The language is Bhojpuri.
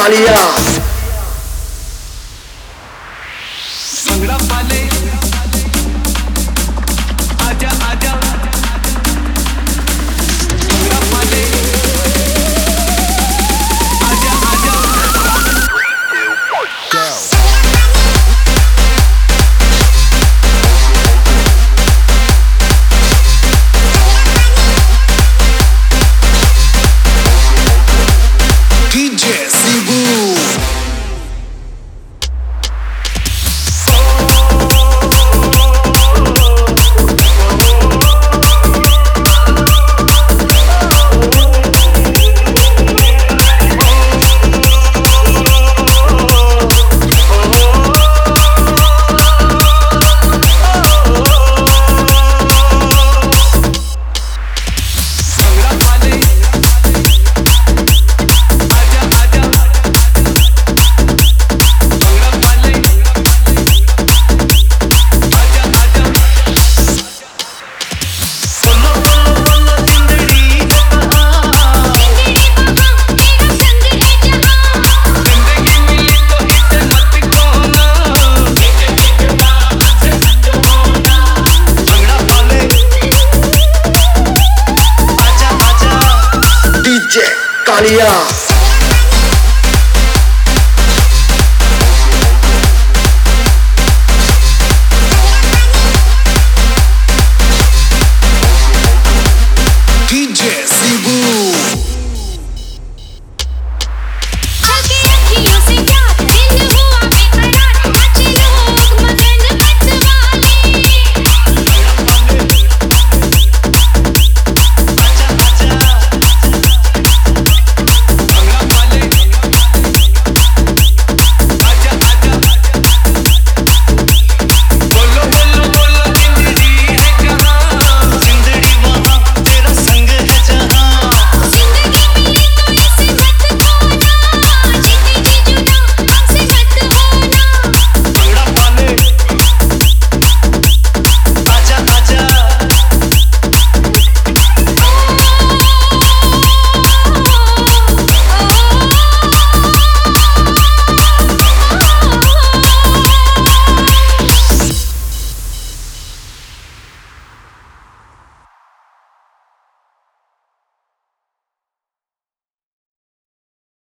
कालिया भंगड़ा वाले आजा आजा भंगड़ा वाले आजा आजा DJ Sibu. भंगड़ा वाले आजा आजा भंगड़ा वाले आजा आजा बोलो बोलो बोलो जिंदड़ी जिंदगी मिली तो हिट मत खोना भंगड़ा वाले आजा आजा DJ कालिया